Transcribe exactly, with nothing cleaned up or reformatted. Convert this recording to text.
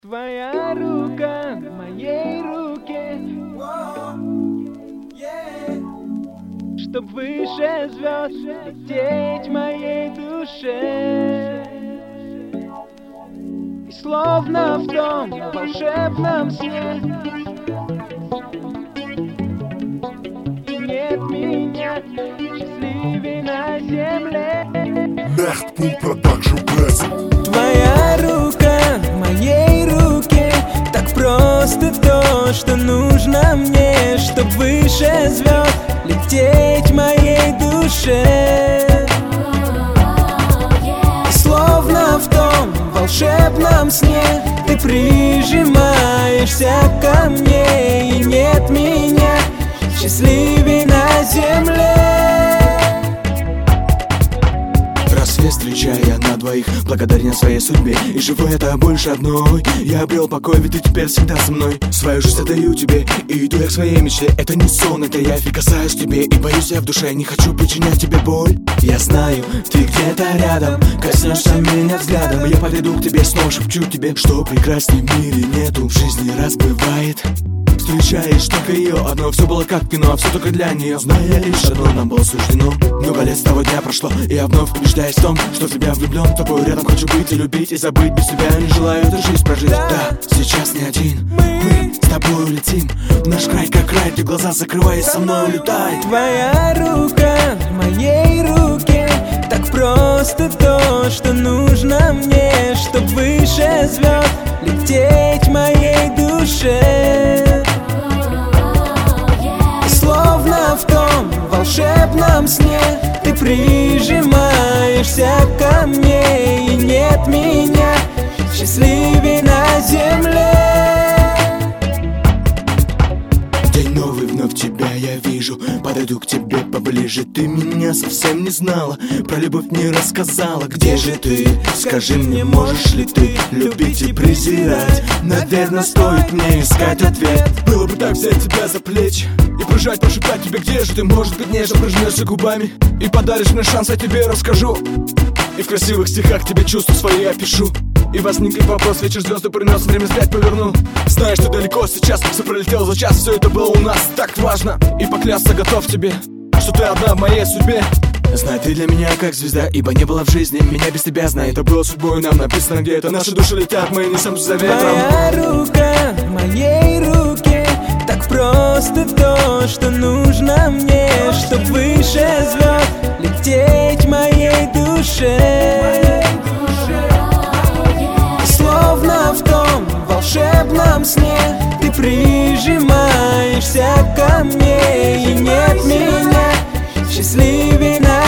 Твоя рука в моей руке, чтоб выше звезд лететь в моей душе. И словно в том волшебном сне и нет меня счастливей на земле. Nachtpool Production Present. Твоя рука в моей руке, так просто то, что нужно мне, чтоб выше звезд лететь в моей душе. И словно в том волшебном сне ты прижимаешься ко мне, и нет меня счастливей на земле. Рассвет встречая на двоих, благодарен своей судьбе. И живу это больше одной. Я обрел покой, ведь ты теперь всегда со мной. Свою жизнь отдаю тебе, и иду я к своей мечте. Это не сон, это я прикасаюсь к тебе. И боюсь я в душе, не хочу причинять тебе боль. Я знаю, ты где-то рядом, коснешься меня взглядом. Я подойду к тебе, снова шепчу тебе, что прекрасней в мире нету. В жизни раз бывает, встречаешь только ее одно, все было как кино, все только для нее. Зная лишь одно, нам было суждено. Много лет с того дня прошло, и я вновь убеждаюсь в том, что в тебя влюблен. Тобой рядом хочу быть и любить, и забыть без тебя не желаю эту жизнь прожить. Да, сейчас не один, мы с тобой улетим в наш край, как рай, ты глаза закрывай и со мной улетай. Твоя рука в моей руке, так просто то, что нужно мне, чтоб выше звезд лететь в моей душе. Словно в том волшебном сне ты прижимаешься ко мне, и нет меня счастливей на земле. День новый, вновь тебя я вижу, подойду к тебе поближе. Ты меня совсем не знала, про любовь не рассказала. Где же ты? Скажи мне, можешь ли ты любить и презирать? Наверное, стоит мне искать ответ. Было бы так взять тебя за плечи и прижать, прошептать тебе, где же ты? Может быть, нежно прижмешься губами и подаришь мне шанс, я тебе расскажу. И в красивых стихах тебе чувства свои опишу. И возникнет вопрос, вечер звезды принес, время взгляд повернул. Знаешь, ты далеко сейчас, все пролетело за час, все это было у нас так важно. И поклясться готов тебе, что ты одна в моей судьбе. Знай, ты для меня как звезда, ибо не было в жизни меня без тебя. Знай, это было судьбой, нам написано где-то. Наши души летят, мы несем за ветром. Твоя рука в моей руке, так просто то, что нужно мне, чтоб выше звезд лететь в моей душе. Словно в том волшебном сне ты прижимаешься ко мне, и нет меня счастливей на